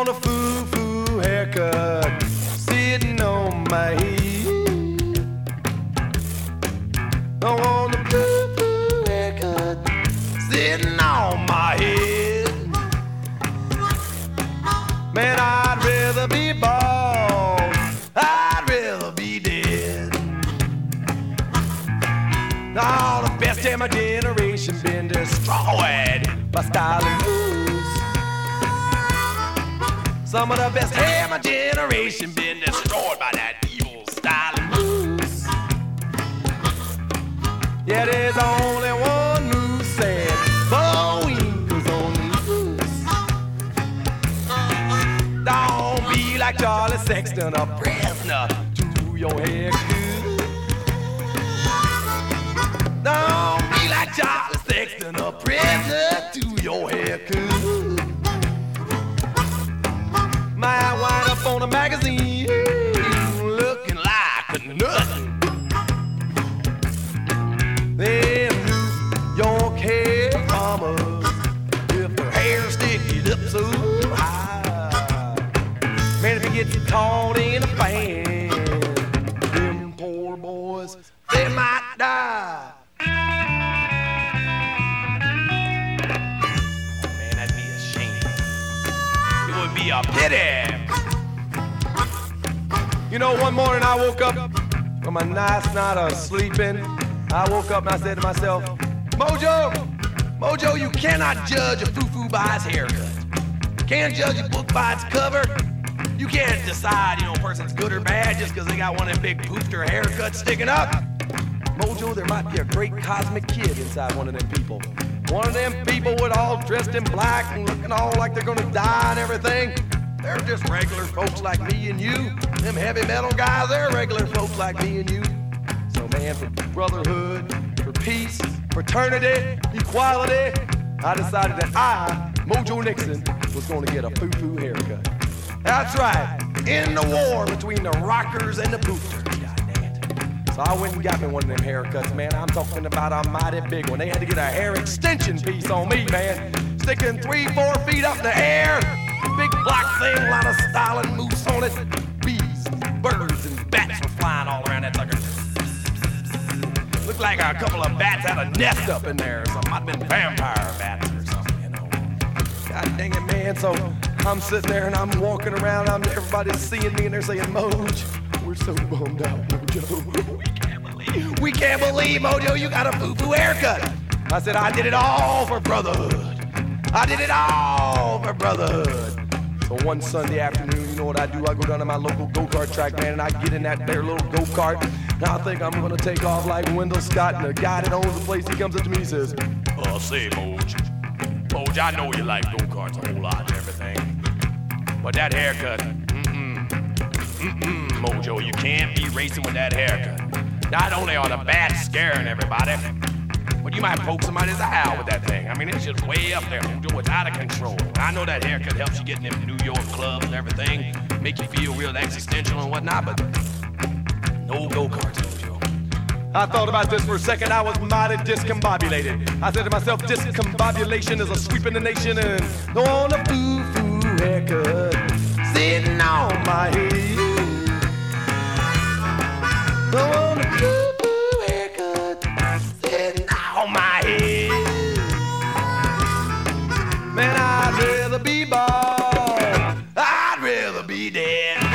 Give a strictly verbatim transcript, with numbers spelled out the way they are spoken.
want a foo-foo haircut sitting on my head. I want a foo-foo haircut sitting on my head. Man, I'd rather be bald, I'd rather be dead. All the best in my generation been destroyed by style and moves. Some of the best in my generation been destroyed by that evil style and moves. Yeah, there's only one move said, Boeing on the loose. Don't be like Charlie Sexton, a prisoner to your haircut. Don't be like Charlie Sexton, a prisoner to your haircut. Might wind up on a magazine looking like a nut. Them New York hair mamas, if their hair sticking up so high, man, if it gets caught in a fan, them poor boys, they might die. Be a pity. You know, one morning I woke up from a nice night of sleeping. I woke up and I said to myself, Mojo, Mojo, you cannot judge a foo-foo by his haircut. You can't judge a book by its cover. You can't decide, you know, a person's good or bad just because they got one of them big poofter haircuts sticking up. Mojo, there might be a great cosmic kid inside one of them people. One of them people with all dressed in black and looking all like they're gonna die and everything. They're just regular folks like me and you. Them heavy metal guys, they're regular folks like me and you. So man, for brotherhood, for peace, fraternity, equality, I decided that I, Mojo Nixon, was gonna get a foo-foo haircut. That's right, in the war between the rockers and the poofers. So I went and got me one of them haircuts, man. I'm talking about a mighty big one. They had to get a hair extension piece on me, man. Sticking three, four feet up in the air. Big black thing, a lot of style and moose on it. Bees, birds, and bats were flying all around that sucker. Looked like a couple of bats had a nest up in there or something. Might have been vampire bats or something, you know. God dang it, man. So I'm sitting there and I'm walking around. I'm, everybody's seeing me and they're saying, Moj, we're so bummed out, Mojo. We can't believe, we can't believe, Mojo, you got a foo-foo haircut. I said, I did it all for brotherhood. I did it all for brotherhood. So one Sunday afternoon, you know what I do? I go down to my local go-kart track, man, and I get in that there little go-kart. And I think I'm gonna take off like Wendell Scott, and the guy that owns the place, he comes up to me and says, uh, say, Moj, Moj, I know you like go-karts a whole lot and everything, but that haircut, mm-mm, mm-mm, Mojo, you can't be racing with that haircut. Not only are the bats scaring everybody, but you might poke somebody's eye out with that thing. I mean, it's just way up there, Mojo. It's out of control. I know that haircut helps you get in them New York clubs and everything, make you feel real existential and whatnot, but no go-karts, Mojo. I thought about this for a second. I was mighty discombobulated. I said to myself, discombobulation is a sweep in the nation, and no on a foo-foo haircut sitting on my head. No on a foo-foo haircut sitting on my head. Man, I'd rather be bald, I'd rather be dead.